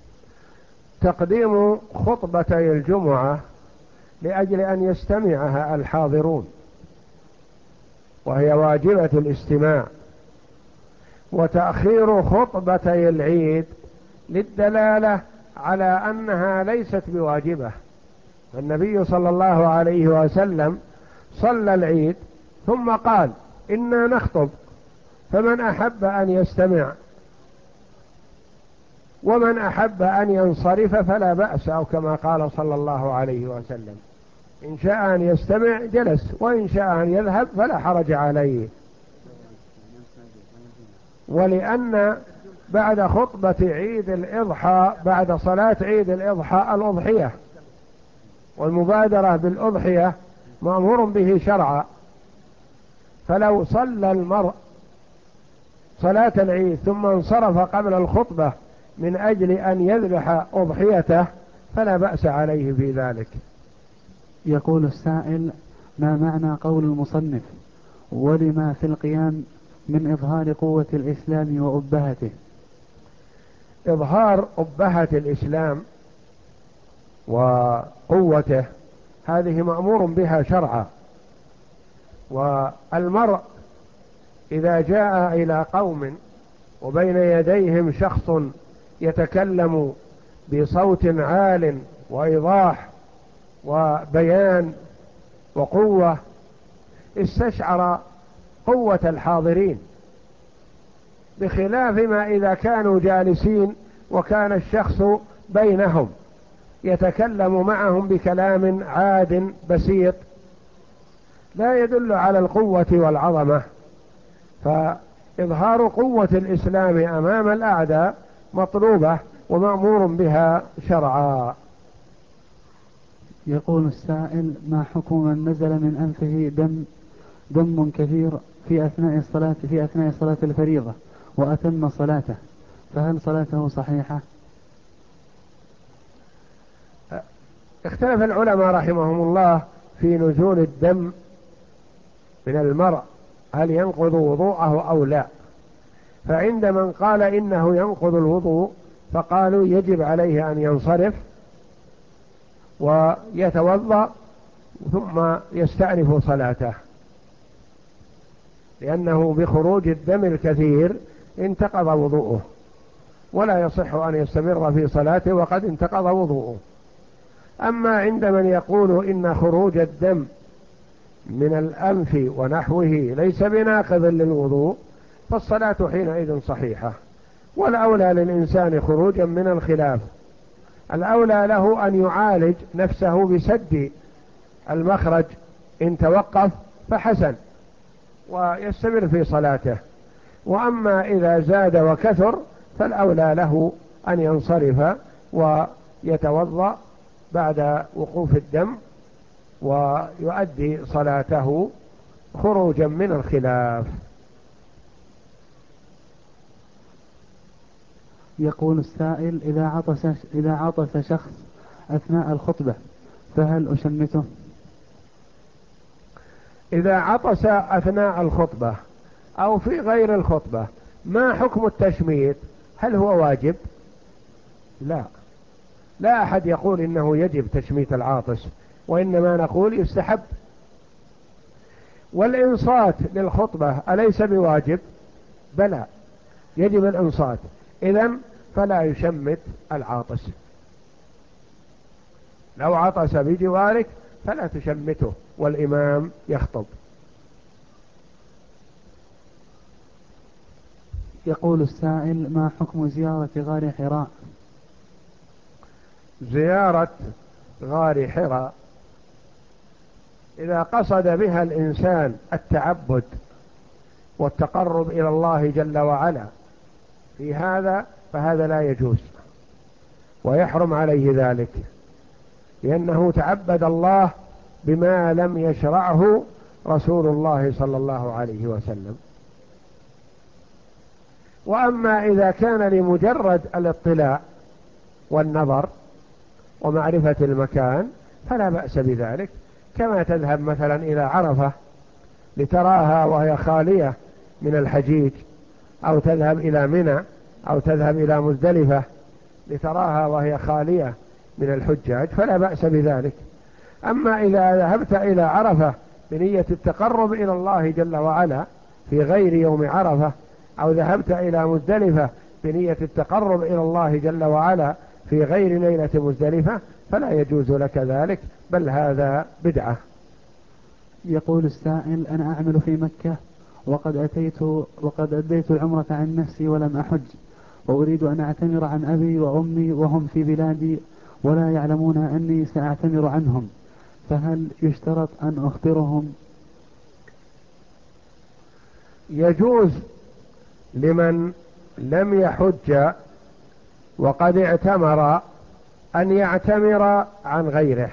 تقديم خطبتي الجمعة لأجل أن يستمعها الحاضرون، وهي واجبة الاستماع، وتأخير خطبتي العيد للدلالة على أنها ليست بواجبة. النبي صلى الله عليه وسلم صلى العيد ثم قال: إنا نخطب، فمن أحب أن يستمع ومن أحب أن ينصرف فلا بأس، أو كما قال صلى الله عليه وسلم: إن شاء أن يستمع جلس، وإن شاء أن يذهب فلا حرج عليه. ولأن بعد خطبة عيد الإضحى، بعد صلاة عيد الإضحى، الأضحية، والمبادرة بالأضحية مأمور به شرعا، فلو صلى المرء صلاة العيد ثم انصرف قبل الخطبة من أجل أن يذبح أضحيته فلا بأس عليه في ذلك. يقول السائل: ما معنى قول المصنف: ولما في القيام من إظهار قوة الإسلام وأبهته؟ إظهار أبهة الإسلام وقوته هذه مأمور بها شرعا، والمرء إذا جاء إلى قوم وبين يديهم شخص يتكلم بصوت عال وإيضاح وبيان وقوة، استشعر قوة الحاضرين، بخلاف ما إذا كانوا جالسين وكان الشخص بينهم يتكلم معهم بكلام عاد بسيط، لا يدل على القوة والعظمة، فإظهار قوة الإسلام أمام الأعداء مطلوبة ومأمور بها شرعا. يقول السائل: ما حكم من نزل من أنفه دم كثير في أثناء صلاة الفريضة وأتم صلاته، فهل صلاته صحيحة؟ اختلف العلماء رحمهم الله في نزول الدم من المرء، هل ينقض وضوءه أو لا؟ فعند من قال إنه ينقض الوضوء فقالوا يجب عليه أن ينصرف ويتوضأ ثم يستأنف صلاته، لأنه بخروج الدم الكثير انتقض وضوءه، ولا يصح أن يستمر في صلاته وقد انتقض وضوءه. أما عند من يقول إن خروج الدم من الأنف ونحوه ليس بناقض للوضوء فالصلاة حينئذ صحيحة. والأولى للإنسان خروجا من الخلاف، الأولى له أن يعالج نفسه بسد المخرج، إن توقف فحسن ويستمر في صلاته. وأما إذا زاد وكثر فالأولى له أن ينصرف ويتوضأ بعد وقوف الدم ويؤدي صلاته خروجا من الخلاف. يقول السائل: إذا عطس شخص أثناء الخطبة فهل أشمته؟ إذا عطس أثناء الخطبة أو في غير الخطبة ما حكم التشميت؟ هل هو واجب؟ لا أحد يقول إنه يجب تشميت العاطس، وإنما نقول يستحب. والإنصات للخطبة أليس بواجب؟ بلى، يجب الإنصات، إذن فلا يشمت العاطس. لو عطس بجوارك فلا تشمته والإمام يخطب. يقول السائل: ما حكم زيارة غار حراء؟ زيارة غار حراء إذا قصد بها الإنسان التعبد والتقرب إلى الله جل وعلا في هذا فهذا لا يجوز ويحرم عليه ذلك، لأنه تعبد الله بما لم يشرعه رسول الله صلى الله عليه وسلم. وأما إذا كان لمجرد الاطلاع والنظر ومعرفة المكان فلا بأس بذلك، كما تذهب مثلا إلى عرفة لتراها وهي خالية من الحجيج، أو تذهب إلى منى أو تذهب إلى مزدلفة لتراها وهي خالية من الحجاج فلا بأس بذلك. أما إذا ذهبت إلى عرفة بنية التقرب إلى الله جل وعلا في غير يوم عرفة، أو ذهبت إلى مزدلفة بنية التقرب إلى الله جل وعلا في غير ليلة مزدلفة فلا يجوز لك ذلك، بل هذا بدعة. يقول السائل: أنا أعمل في مكة وقد أديت العمرة عن نفسي ولم أحج، وأريد أن أعتمر عن أبي وأمي وهم في بلادي ولا يعلمون أني سأعتمر عنهم، فهل يشترط أن أخبرهم؟ يجوز لمن لم يحج وقد اعتمر أن يعتمر عن غيره،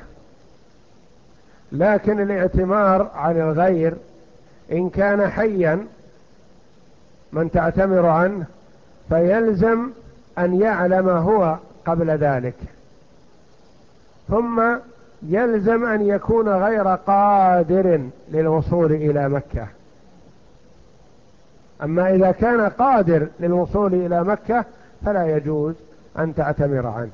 لكن الاعتمار عن الغير إن كان حيا من تعتمر عنه فيلزم أن يعلم هو قبل ذلك، ثم يلزم أن يكون غير قادر للوصول إلى مكة. أما إذا كان قادر للوصول إلى مكة فلا يجوز أن تعتمر عنه،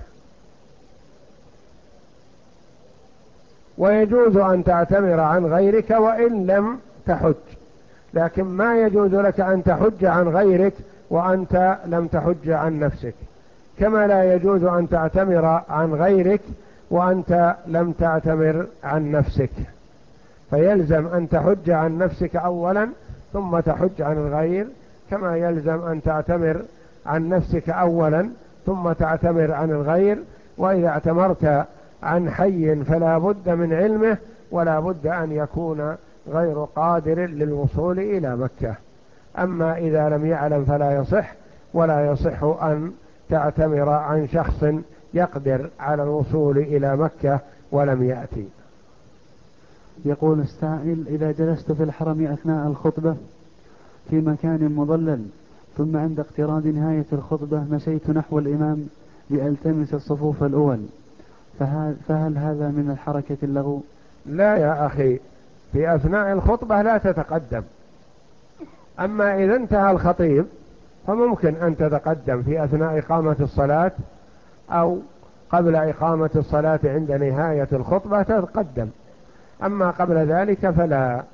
ويجوز أن تعتمر عن غيرك وإن لم تحج، لكن ما يجوز لك أن تحج عن غيرك وأنت لم تحج عن نفسك، كما لا يجوز أن تعتمر عن غيرك وأنت لم تعتمر عن نفسك، فيلزم أن تحج عن نفسك أولا ثم تحج عن الغير، كما يلزم أن تعتمر عن نفسك أولا ثم تعتمر عن الغير. وإذا اعتمرت عن حي فلا بد من علمه ولا بد أن يكون غير قادر للوصول إلى مكة. أما إذا لم يعلم فلا يصح، ولا يصح أن تعتمر عن شخص يقدر على الوصول إلى مكة ولم يأتي. يقول السائل: إذا جلست في الحرم أثناء الخطبة في مكان مظلل، ثم عند اقتراب نهاية الخطبة مشيت نحو الإمام لألتمس الصفوف الأول، فهل هذا من الحركة اللغو؟ لا يا أخي، في أثناء الخطبة لا تتقدم. أما إذا انتهى الخطيب فممكن أن تتقدم في أثناء إقامة الصلاة، أو قبل إقامة الصلاة عند نهاية الخطبة تتقدم، أما قبل ذلك فلا.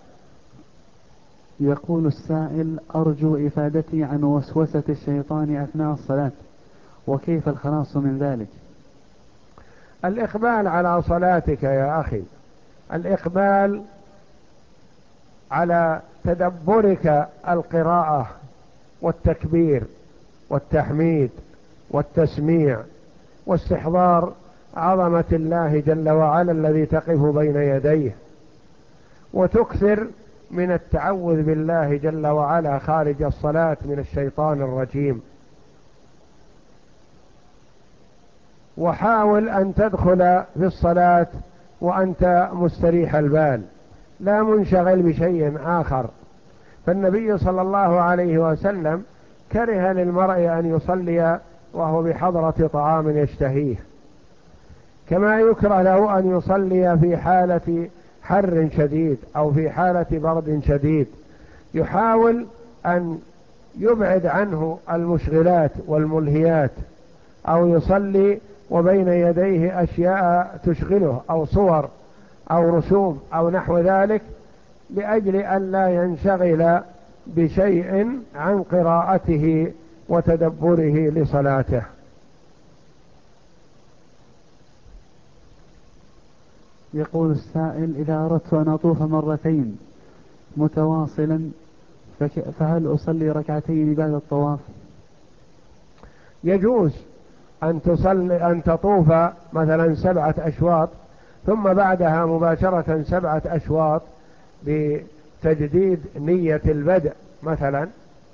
يقول السائل: أرجو إفادتي عن وسوسة الشيطان أثناء الصلاة، وكيف الخلاص من ذلك؟ الإقبال على صلاتك يا أخي، الإقبال على تدبرك القراءة والتكبير والتحميد والتسميع واستحضار عظمة الله جل وعلا الذي تقف بين يديه، وتكثر من التعوذ بالله جل وعلا خارج الصلاة من الشيطان الرجيم. وحاول أن تدخل في الصلاة وأنت مستريح البال، لا منشغل بشيء آخر. فالنبي صلى الله عليه وسلم كره للمرء أن يصلي وهو بحضرة طعام يشتهيه، كما يكره له أن يصلي في حالة حر شديد أو في حالة برد شديد. يحاول أن يبعد عنه المشغلات والملهيات، أو يصلي وبين يديه أشياء تشغله أو صور أو رسوم أو نحو ذلك، لأجل أن لا ينشغل بشيء عن قراءته وتدبره لصلاته. يقول السائل: إذا أردت أن أطوف مرتين متواصلا فهل أصلي ركعتين بعد الطواف؟ يجوز أن تطوف مثلا 7 أشواط، ثم بعدها مباشرة 7 أشواط بتجديد نية البدء مثلا،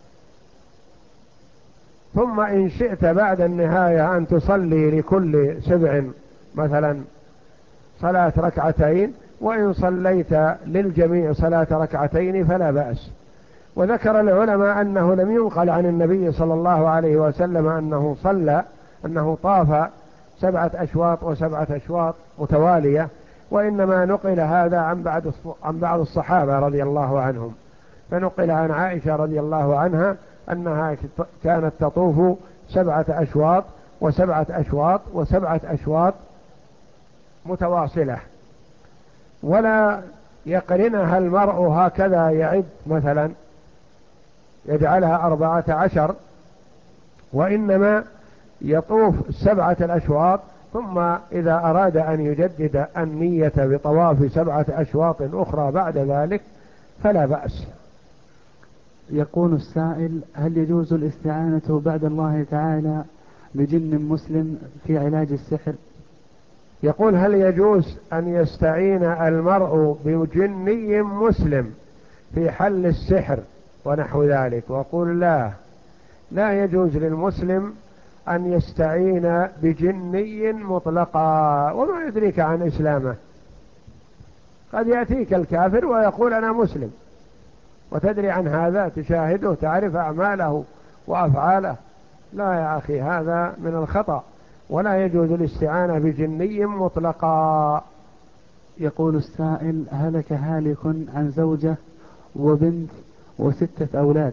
ثم إن شئت بعد النهاية أن تصلي لكل 7 مثلا صلاة ركعتين، وإن صليت للجميع صلاة ركعتين فلا بأس. وذكر العلماء أنه لم ينقل عن النبي صلى الله عليه وسلم أنه طاف 7 أشواط و7 أشواط متوالية، وإنما نقل هذا عن بعض الصحابة رضي الله عنهم. فنقل عن عائشة رضي الله عنها أنها كانت تطوف 7 أشواط و7 أشواط و7 أشواط متواصلة، ولا يقرنها المرء هكذا يعد مثلا يجعلها 14، وإنما يطوف 7 الأشواط، ثم إذا أراد أن يجدد النية بطواف 7 أشواط أخرى بعد ذلك فلا بأس. يقول السائل: هل يجوز الاستعانة بعد الله تعالى بجن مسلم في علاج السحر؟ يقول: هل يجوز أن يستعين المرء بجني مسلم في حل السحر ونحو ذلك؟ وقل لا يجوز للمسلم أن يستعين بجني مطلقا، وما يدريك عن إسلامه؟ قد يأتيك الكافر ويقول أنا مسلم، وتدري عن هذا، تشاهده، تعرف أعماله وأفعاله. لا يا أخي، هذا من الخطأ، ولا يجوز الاستعانة بجني مطلقا. يقول السائل: هلك هالك عن زوجة وبنت و6 أولاد.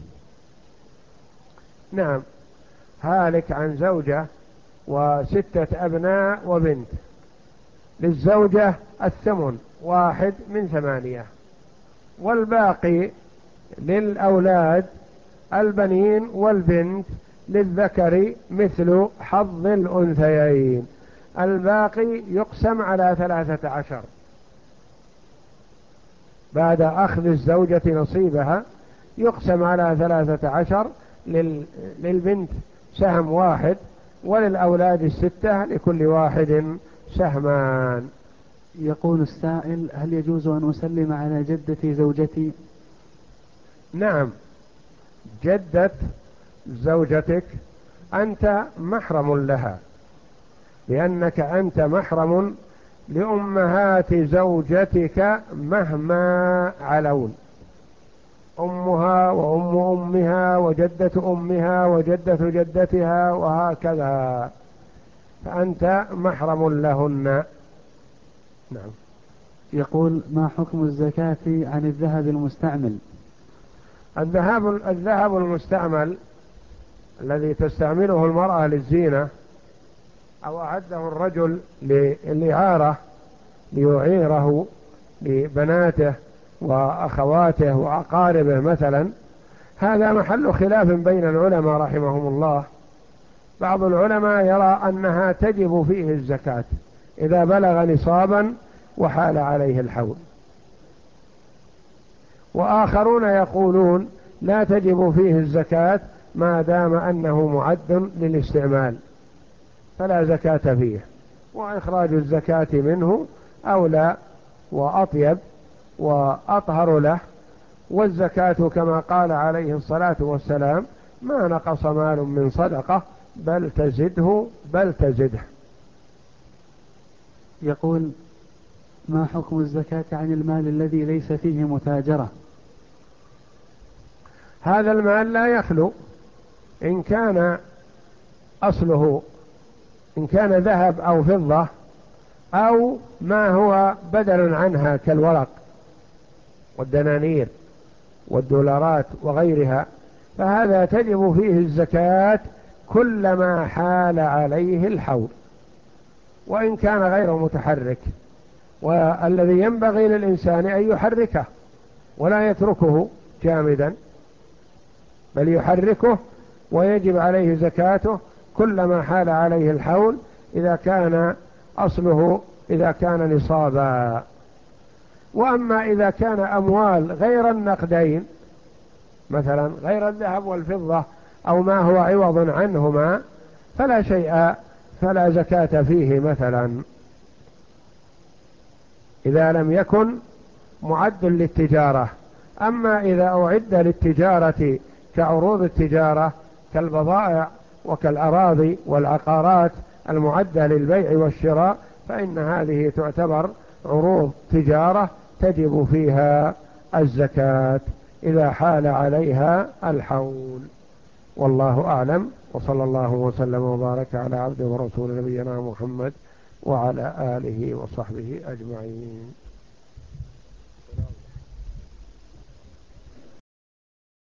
نعم، هالك عن زوجة و6 أبناء وبنت. للزوجة 8، 1 من 8، والباقي للأولاد البنين والبنت للذكر مثل حظ الأنثيين. الباقي يقسم على 13، بعد أخذ الزوجة نصيبها يقسم على 13، للبنت سهم 1، وللأولاد 6، لكل واحد سهمان. يقول السائل: هل يجوز أن أسلم على جدة زوجتي؟ نعم، جدة زوجتك أنت محرم لها، لأنك أنت محرم لأمهات زوجتك مهما علون، أمها وأم أمها وجدة أمها وجدة جدتها وهكذا، فأنت محرم لهن. نعم. يقول: ما حكم الزكاة عن الذهب المستعمل؟ الذهب المستعمل الذي تستعمله المرأة للزينة أو أعده الرجل للإعارة ليعيره لبناته وأخواته وأقاربه مثلا، هذا محل خلاف بين العلماء رحمهم الله. بعض العلماء يرى أنها تجب فيه الزكاة إذا بلغ نصابا وحال عليه الحول، وآخرون يقولون لا تجب فيه الزكاة ما دام أنه معد للاستعمال فلا زكاة فيه، وإخراج الزكاة منه أولى وأطيب وأطهر له. والزكاة كما قال عليه الصلاة والسلام: ما نقص مال من صدقة بل تزده بل تزده. يقول: ما حكم الزكاة عن المال الذي ليس فيه متاجرة؟ هذا المال لا يخلو، إن كان أصله إن كان ذهب أو فضة أو ما هو بدل عنها كالورق والدنانير والدولارات وغيرها، فهذا تجب فيه الزكاة كلما حال عليه الحول وإن كان غير متحرك. والذي ينبغي للإنسان أن يحركه ولا يتركه جامدا، بل يحركه، ويجب عليه زكاته كلما حال عليه الحول إذا كان أصله إذا كان نصابا. وأما إذا كان أموال غير النقدين مثلا غير الذهب والفضة أو ما هو عوض عنهما فلا شيء فلا زكاة فيه مثلا إذا لم يكن معد للتجارة. أما إذا أعد للتجارة كعروض التجارة كالبضائع وكالأراضي والعقارات المعدة للبيع والشراء فإن هذه تعتبر عروض تجارة تجب فيها الزكاة إذا حال عليها الحول. والله أعلم، وصلى الله وسلم وبارك على عبده ورسول نبينا محمد وعلى آله وصحبه أجمعين.